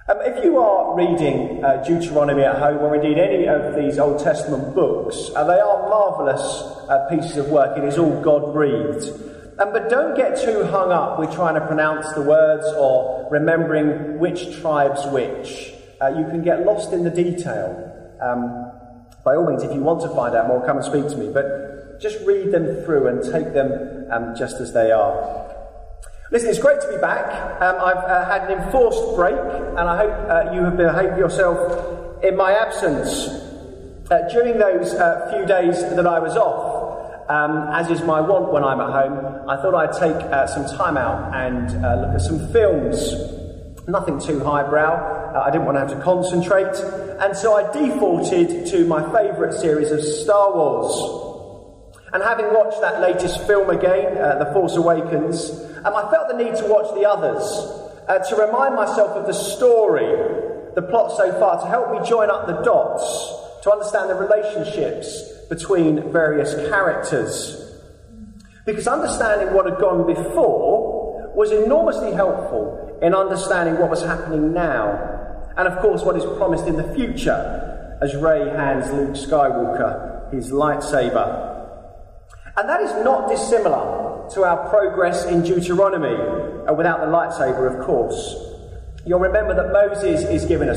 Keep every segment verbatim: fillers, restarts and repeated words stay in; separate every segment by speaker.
Speaker 1: Um, if you are reading uh, Deuteronomy at home, or indeed any of these Old Testament books, uh, they are marvellous uh, pieces of work. It is all God-breathed. Um, but don't get too hung up with trying to pronounce the words or remembering which tribe's which. Uh, you can get lost in the detail. Um, by all means, if you want to find out more, come and speak to me. But just read them through and take them um, just as they are. Listen, it's great to be back. Um, I've uh, had an enforced break, and I hope uh, you have behaved yourself in my absence. Uh, during those uh, few days that I was off, um, as is my wont when I'm at home, I thought I'd take uh, some time out and uh, look at some films. Nothing too highbrow. Uh, I didn't want to have to concentrate, and so I defaulted to my favourite series of Star Wars. And having watched that latest film again, uh, The Force Awakens, um, I felt the need to watch the others, uh, to remind myself of the story, the plot so far, to help me join up the dots, to understand the relationships between various characters. Because understanding what had gone before was enormously helpful in understanding what was happening now, and of course what is promised in the future, as Rey hands Luke Skywalker his lightsaber. And that is not dissimilar to our progress in Deuteronomy, uh, without the lightsaber, of course. You'll remember that Moses is given a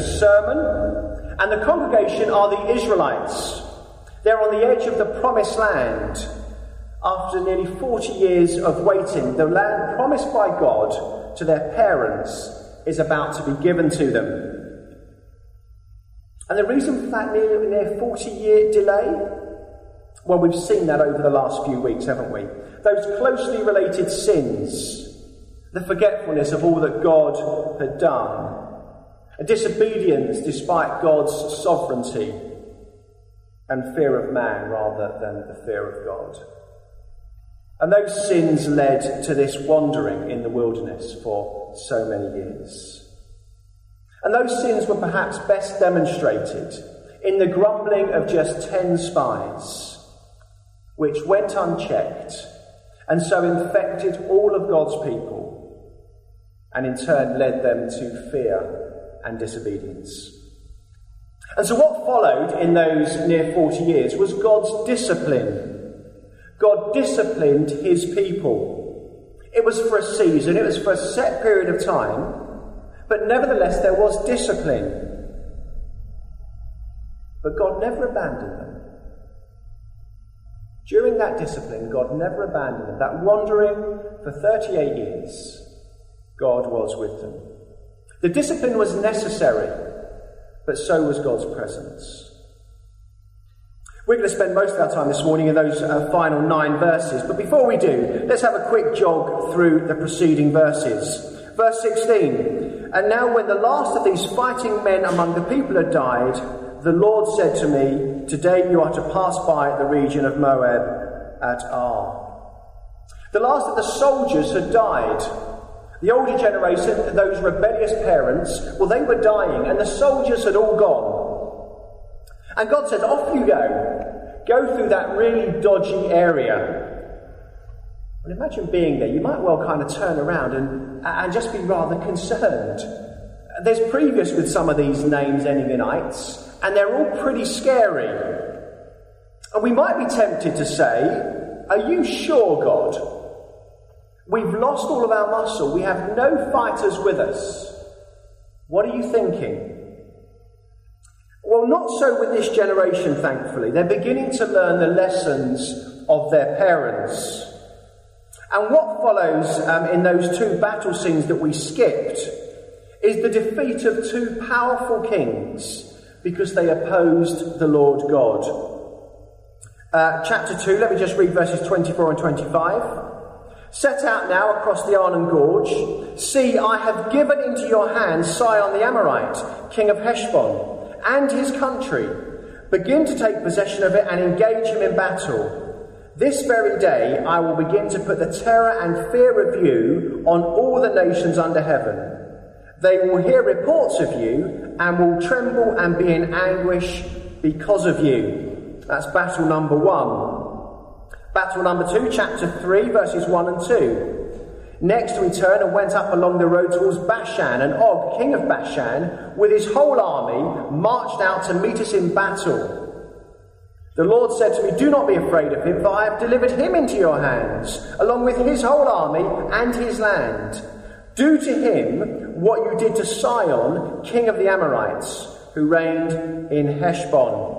Speaker 1: sermon, and the congregation are the Israelites. They're on the edge of the promised land. After nearly forty years of waiting, the land promised by God to their parents is about to be given to them. And the reason for that near, near forty-year delay? Well, we've seen that over the last few weeks, haven't we? Those closely related sins, the forgetfulness of all that God had done, a disobedience despite God's sovereignty, and fear of man rather than the fear of God. And those sins led to this wandering in the wilderness for so many years. And those sins were perhaps best demonstrated in the grumbling of just ten spies, which went unchecked and so infected all of God's people, and in turn led them to fear and disobedience. And so what followed in those near forty years was God's discipline. God disciplined his people. It was for a season, it was for a set period of time, but nevertheless there was discipline. But God never abandoned them. During that discipline, God never abandoned them. That wandering for thirty-eight years, God was with them. The discipline was necessary, but so was God's presence. We're going to spend most of our time this morning in those uh, final nine verses. But before we do, let's have a quick jog through the preceding verses. Verse sixteen. And now when the last of these fighting men among the people had died, the Lord said to me, today you are to pass by the region of Moab at Ar. The last of the soldiers had died. The older generation, those rebellious parents, well, they were dying, and the soldiers had all gone. And God said, off you go. Go through that really dodgy area. Well, imagine being there. You might well kind of turn around and, and just be rather concerned. There's previous with some of these names ending in ites, and they're all pretty scary. And we might be tempted to say, are you sure, God? We've lost all of our muscle. We have no fighters with us. What are you thinking? Well, not so with this generation, thankfully. They're beginning to learn the lessons of their parents. And what follows um, in those two battle scenes that we skipped is the defeat of two powerful kings because they opposed the Lord God. Uh, chapter two, let me just read verses twenty-four and twenty-five. Set out now across the Arnon Gorge. See, I have given into your hands Sihon the Amorite, king of Heshbon, and his country. Begin to take possession of it and engage him in battle. This very day I will begin to put the terror and fear of you on all the nations under heaven. They will hear reports of you and will tremble and be in anguish because of you. That's battle number one. Battle number two, chapter three, verses one and two. Next we turned and went up along the road towards Bashan, and Og, king of Bashan, with his whole army, marched out to meet us in battle. The Lord said to me, do not be afraid of him, for I have delivered him into your hands, along with his whole army and his land. Do to him what you did to Sihon, king of the Amorites, who reigned in Heshbon.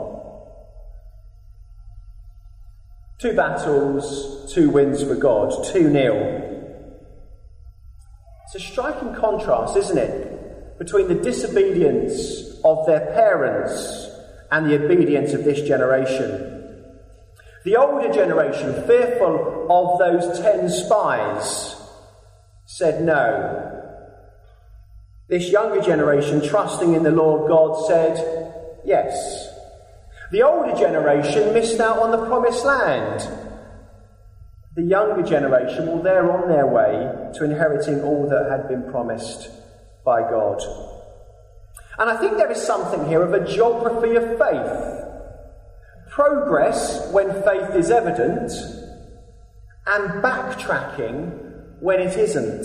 Speaker 1: Two battles, two wins for God, two nil. It's a striking contrast, isn't it, between the disobedience of their parents and the obedience of this generation. The older generation, fearful of those ten spies, said no. This younger generation, trusting in the Lord God, said yes. The older generation missed out on the promised land. The younger generation, well, they're on their way to inheriting all that had been promised by God. And I think there is something here of a geography of faith. Progress when faith is evident, and backtracking when it isn't.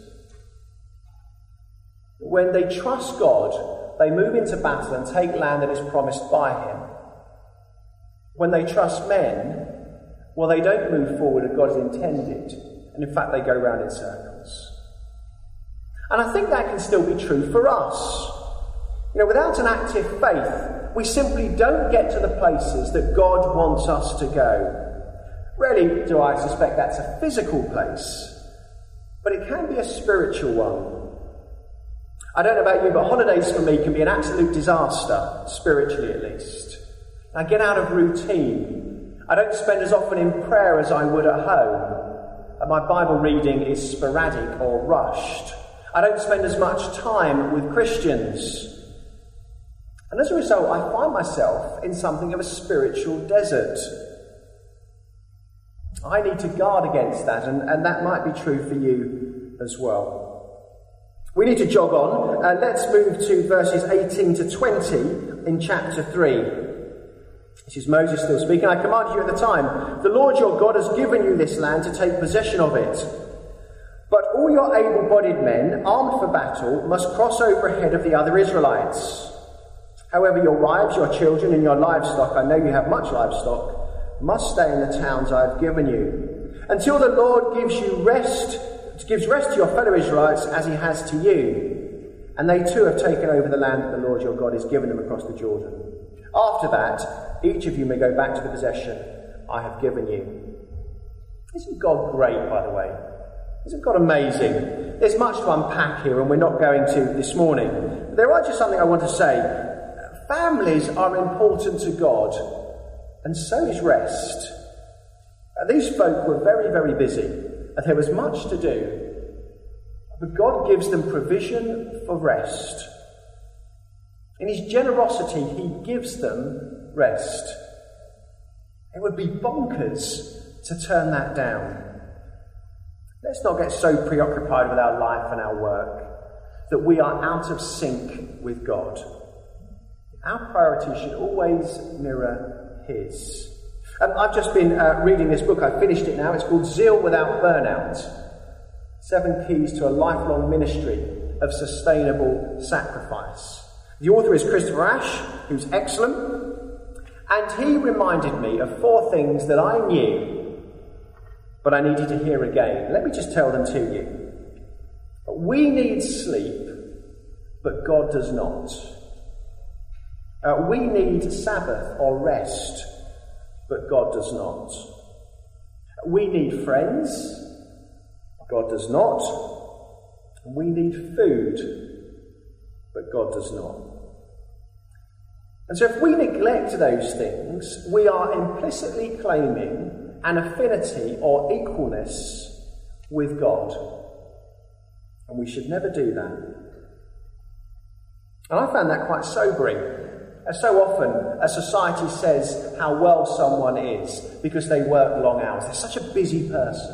Speaker 1: When they trust God, they move into battle and take land that is promised by him. When they trust men, well, they don't move forward as God has intended, and in fact they go round in circles. And I think that can still be true for us. You know, without an active faith, we simply don't get to the places that God wants us to go. Rarely do I suspect that's a physical place, but it can be a spiritual one. I don't know about you, but holidays for me can be an absolute disaster, spiritually at least. I get out of routine. I don't spend as often in prayer as I would at home. And my Bible reading is sporadic or rushed. I don't spend as much time with Christians. And as a result, I find myself in something of a spiritual desert. I need to guard against that, and, and that might be true for you as well. We need to jog on. Uh, let's move to verses eighteen to twenty in chapter three. This is Moses still speaking. I commanded you at the time, the Lord your God has given you this land to take possession of it. But all your able-bodied men, armed for battle, must cross over ahead of the other Israelites. However, your wives, your children, and your livestock, I know you have much livestock, must stay in the towns I have given you, until the Lord gives you rest, gives rest to your fellow Israelites as he has to you. And they too have taken over the land that the Lord your God has given them across the Jordan. After that, each of you may go back to the possession I have given you. Isn't God great, by the way? Isn't God amazing? There's much to unpack here, and we're not going to this morning. But there are just something I want to say. Families are important to God, and so is rest. Uh, these folk were very, very busy, and there was much to do. But God gives them provision for rest. In his generosity, he gives them rest. It would be bonkers to turn that down. Let's not get so preoccupied with our life and our work that we are out of sync with God. Our priority should always mirror his. Um, I've just been uh, reading this book. I finished it now. It's called Zeal Without Burnout. Seven Keys to a Lifelong Ministry of Sustainable Sacrifice. The author is Christopher Ash, who's excellent. And he reminded me of four things that I knew, but I needed to hear again. Let me just tell them to you. We need sleep, but God does not. Uh, we need Sabbath or rest, but God does not. We need friends, God does not. We need food, but God does not. And so if we neglect those things, we are implicitly claiming an affinity or equalness with God. And we should never do that. And I found that quite sobering. As so often, a society says how well someone is because they work long hours. They're such a busy person.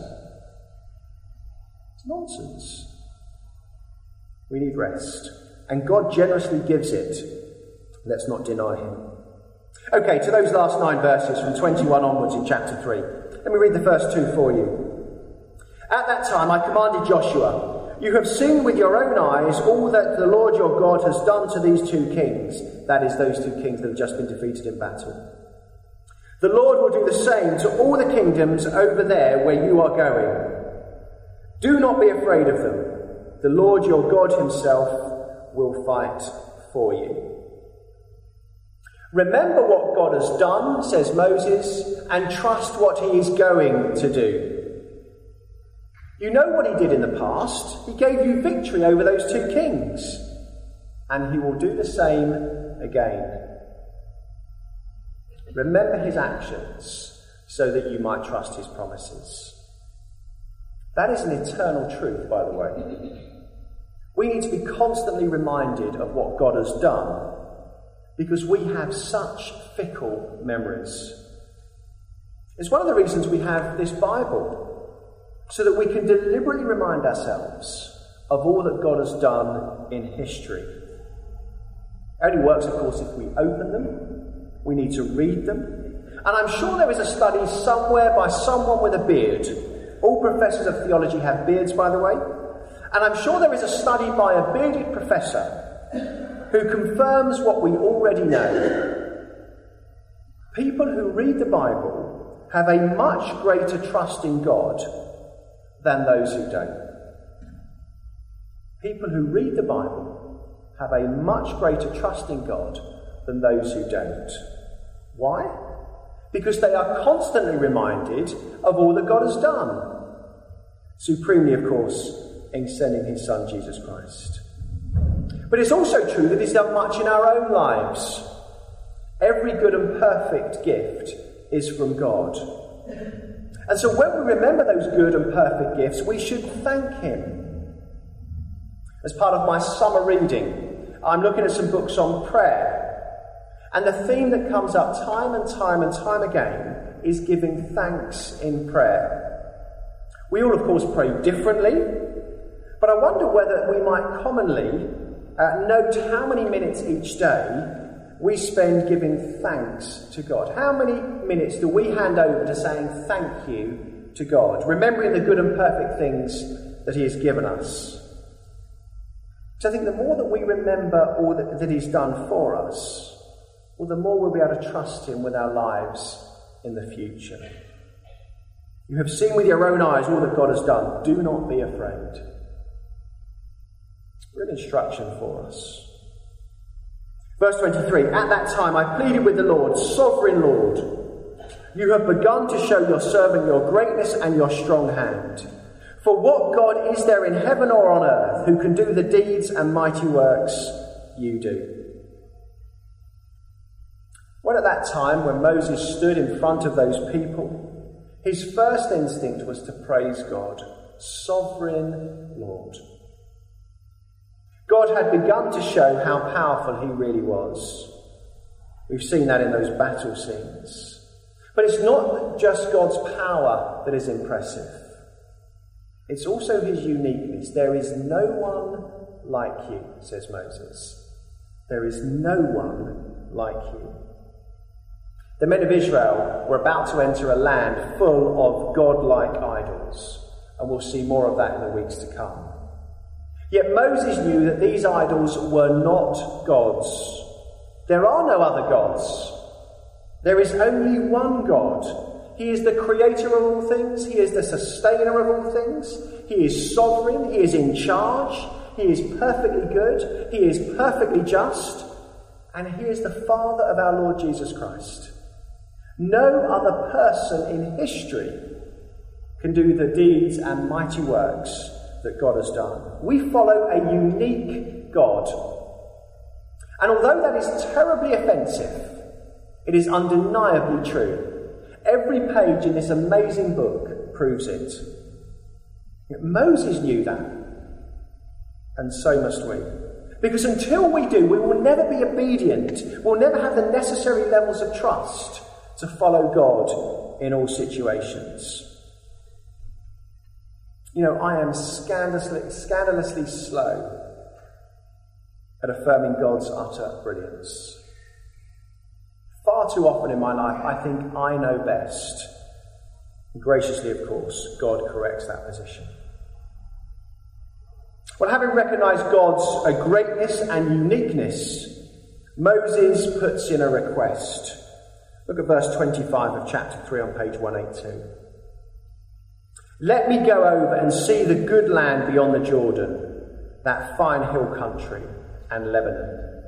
Speaker 1: It's nonsense. We need rest. And God generously gives it. Let's not deny him. Okay, to those last nine verses from twenty-one onwards in chapter three. Let me read the first two for you. At that time I commanded Joshua, you have seen with your own eyes all that the Lord your God has done to these two kings, that is, those two kings that have just been defeated in battle. The Lord will do the same to all the kingdoms over there where you are going. Do not be afraid of them. The Lord your God himself will fight for you. Remember what God has done, says Moses, and trust what he is going to do. You know what he did in the past. He gave you victory over those two kings, and he will do the same again. Remember his actions so that you might trust his promises. That is an eternal truth, by the way. We need to be constantly reminded of what God has done because we have such fickle memories. It's one of the reasons we have this Bible, so that we can deliberately remind ourselves of all that God has done in history. It only works, of course, if we open them. We need to read them. And I'm sure there is a study somewhere by someone with a beard. All professors of theology have beards, by the way. And I'm sure there is a study by a bearded professor who confirms what we already know. People who read the Bible have a much greater trust in God than those who don't. People who read the Bible have a much greater trust in God than those who don't. Why? Because they are constantly reminded of all that God has done. Supremely, of course, in sending his Son, Jesus Christ. But it's also true that he's done much in our own lives. Every good and perfect gift is from God. And so when we remember those good and perfect gifts, we should thank him. As part of my summer reading, I'm looking at some books on prayer. And the theme that comes up time and time and time again is giving thanks in prayer. We all, of course, pray differently, but I wonder whether we might commonly uh, note how many minutes each day we spend giving thanks to God. How many minutes do we hand over to saying thank you to God, remembering the good and perfect things that he has given us? So I think the more that we remember all that, that he's done for us, well, the more we'll be able to trust him with our lives in the future. You have seen with your own eyes all that God has done. Do not be afraid. Real instruction for us. Verse twenty-three, at that time I pleaded with the Lord, sovereign Lord, you have begun to show your servant your greatness and your strong hand. For what God is there in heaven or on earth who can do the deeds and mighty works you do? When at that time, when Moses stood in front of those people, his first instinct was to praise God, sovereign Lord. God had begun to show how powerful he really was. We've seen that in those battle scenes. But it's not just God's power that is impressive. It's also his uniqueness. There is no one like you, says Moses. There is no one like you. The men of Israel were about to enter a land full of godlike idols, and we'll see more of that in the weeks to come. Yet Moses knew that these idols were not gods. There are no other gods. There is only one God. He is the creator of all things. He is the sustainer of all things. He is sovereign. He is in charge. He is perfectly good. He is perfectly just. And he is the Father of our Lord Jesus Christ. No other person in history can do the deeds and mighty works that God has done. We follow a unique God. And although that is terribly offensive, it is undeniably true. Every page in this amazing book proves it. Moses knew that, and so must we. Because until we do, we will never be obedient. We'll never have the necessary levels of trust to follow God in all situations. You know, I am scandalously, scandalously slow at affirming God's utter brilliance. Far too often in my life, I think I know best. And graciously, of course, God corrects that position. Well, having recognised God's uh, greatness and uniqueness, Moses puts in a request. Look at verse twenty-five of chapter three on page one eighty-two. Let me go over and see the good land beyond the Jordan, that fine hill country and Lebanon.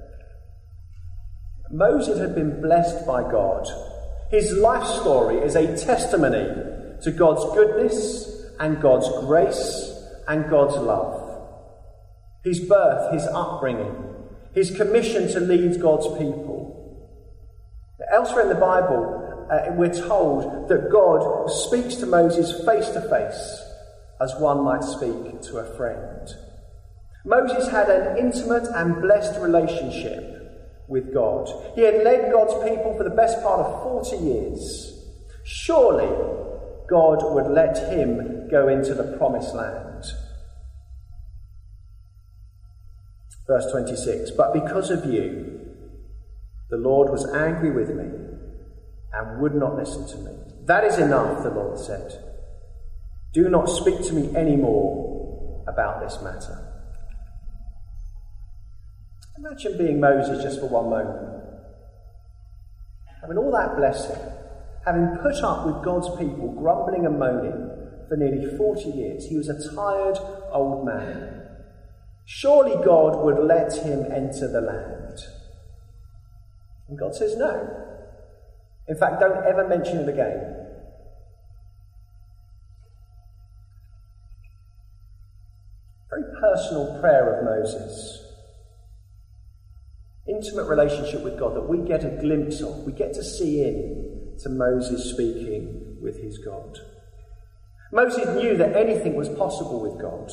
Speaker 1: Moses had been blessed by God. His life story is a testimony to God's goodness and God's grace and God's love. His birth, his upbringing, his commission to lead God's people. Elsewhere in the Bible, uh, we're told that God speaks to Moses face to face as one might speak to a friend. Moses had an intimate and blessed relationship with God. He had led God's people for the best part of forty years. Surely God would let him go into the promised land. Verse twenty-six, but because of you, the Lord was angry with me and would not listen to me. That is enough, the Lord said. Do not speak to me any more about this matter. Imagine being Moses just for one moment. Having all that blessing, having put up with God's people grumbling and moaning for nearly forty years. He was a tired old man. Surely God would let him enter the land. And God says no. In fact, don't ever mention it again. Very personal prayer of Moses. Intimate relationship with God that we get a glimpse of. We get to see in to Moses speaking with his God. Moses knew that anything was possible with God.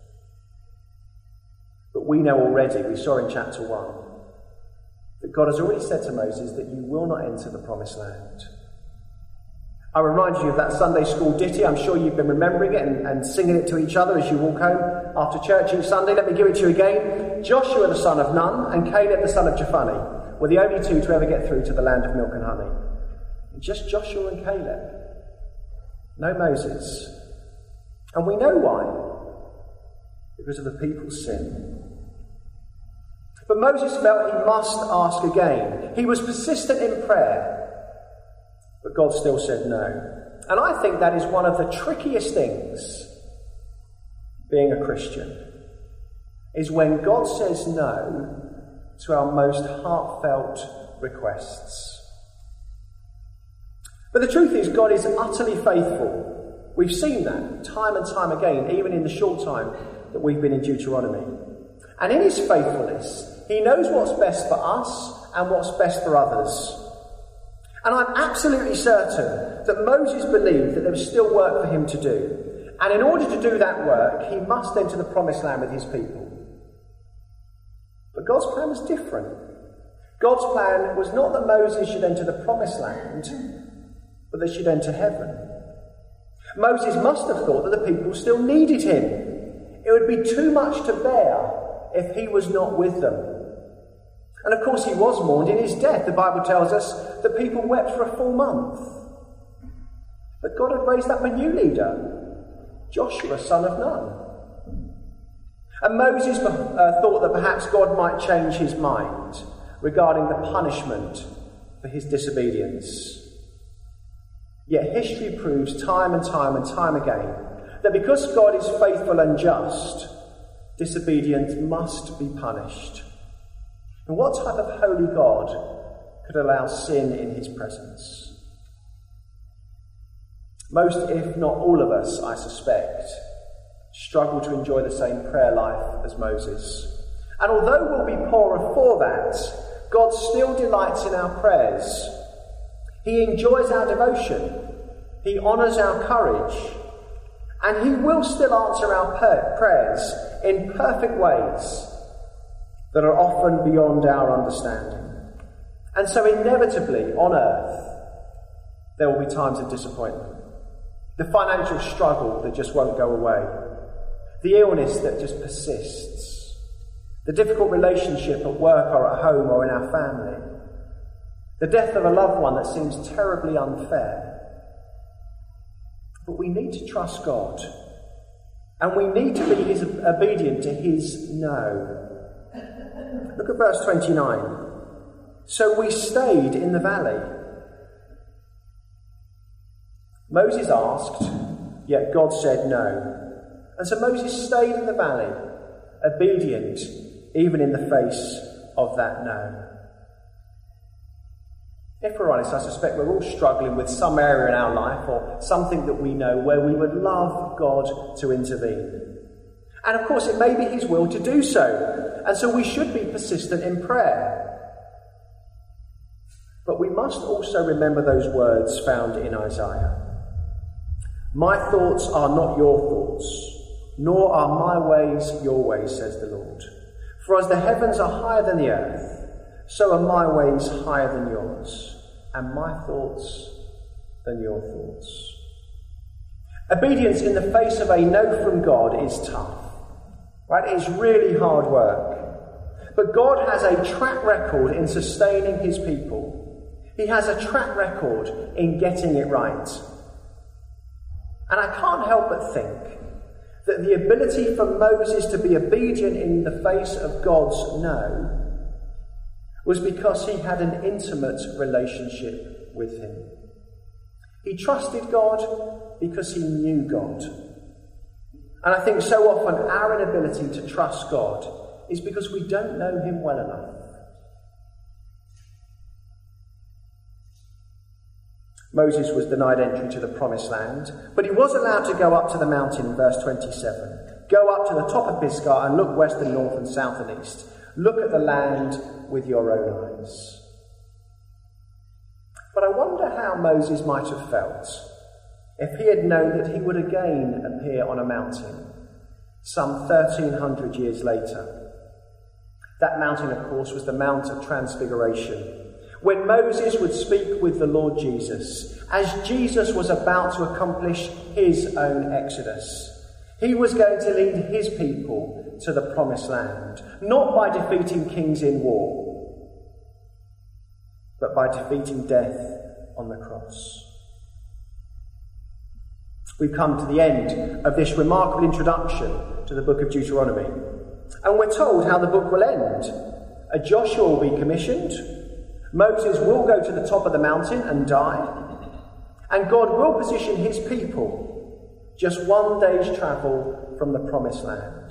Speaker 1: But we know already, we saw in chapter one, that God has already said to Moses that you will not enter the promised land. I remind you of that Sunday school ditty. I'm sure you've been remembering it and, and singing it to each other as you walk home after church each Sunday. Let me give it to you again. Joshua the son of Nun and Caleb the son of Jephunneh were the only two to ever get through to the land of milk and honey. Just Joshua and Caleb. No Moses. And we know why. Because of the people's sin. But Moses felt he must ask again. He was persistent in prayer. But God still said no. And I think that is one of the trickiest things being a Christian, is when God says no to our most heartfelt requests. But the truth is, God is utterly faithful. We've seen that time and time again, even in the short time that we've been in Deuteronomy. And in his faithfulness, he knows what's best for us and what's best for others. And I'm absolutely certain that Moses believed that there was still work for him to do. And in order to do that work, he must enter the promised land with his people. But God's plan was different. God's plan was not that Moses should enter the promised land, but they should enter heaven. Moses must have thought that the people still needed him. It would be too much to bear if he was not with them. And of course he was mourned in his death. The Bible tells us that people wept for a full month. But God had raised up a new leader, Joshua, son of Nun. And Moses uh, thought that perhaps God might change his mind regarding the punishment for his disobedience. Yet history proves time and time and time again that because God is faithful and just, disobedience must be punished. And what type of holy God could allow sin in his presence? Most, if not all of us, I suspect, struggle to enjoy the same prayer life as Moses. And although we'll be poorer for that, God still delights in our prayers. He enjoys our devotion. He honours our courage. And he will still answer our prayers in perfect ways that are often beyond our understanding. And so inevitably, on earth, there will be times of disappointment. The financial struggle that just won't go away. The illness that just persists. The difficult relationship at work or at home or in our family. The death of a loved one that seems terribly unfair. But we need to trust God. And we need to be his, obedient to his no. Look at verse twenty-nine. So we stayed in the valley. Moses asked, yet God said no. And so Moses stayed in the valley, obedient even in the face of that no. If we're honest, I suspect we're all struggling with some area in our life or something that we know where we would love God to intervene. And of course, it may be his will to do so. And so we should be persistent in prayer. But we must also remember those words found in Isaiah. My thoughts are not your thoughts, nor are my ways your ways, says the Lord. For as the heavens are higher than the earth, so are my ways higher than yours, and my thoughts than your thoughts. Obedience in the face of a no from God is tough. Right? It's really hard work. But God has a track record in sustaining his people. He has a track record in getting it right. And I can't help but think that the ability for Moses to be obedient in the face of God's no was because he had an intimate relationship with him. He trusted God because he knew God. And I think so often our inability to trust God is because we don't know him well enough. Moses was denied entry to the promised land, but he was allowed to go up to the mountain in verse twenty-seven. Go up to the top of Pisgah and look west and north and south and east. Look at the land with your own eyes. But I wonder how Moses might have felt if he had known that he would again appear on a mountain some thirteen hundred years later. That mountain, of course, was the Mount of Transfiguration, when Moses would speak with the Lord Jesus, as Jesus was about to accomplish his own exodus. He was going to lead his people to the promised land, not by defeating kings in war, but by defeating death on the cross. We've come to the end of this remarkable introduction to the book of Deuteronomy, and we're told how the book will end. A Joshua will be commissioned, Moses will go to the top of the mountain and die, and God will position his people just one day's travel from the promised land.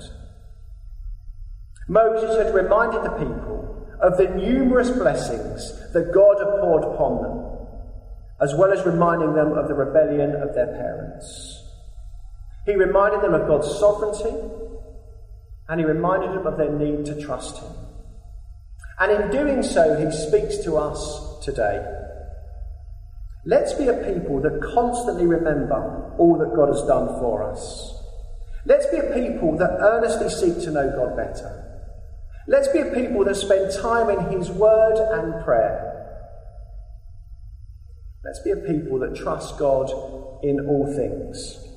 Speaker 1: Moses had reminded the people of the numerous blessings that God had poured upon them, as well as reminding them of the rebellion of their parents. He reminded them of God's sovereignty, and he reminded them of their need to trust him. And in doing so, he speaks to us today. Let's be a people that constantly remember all that God has done for us. Let's be a people that earnestly seek to know God better. Let's be a people that spend time in his word and prayer. Let's be a people that trust God in all things.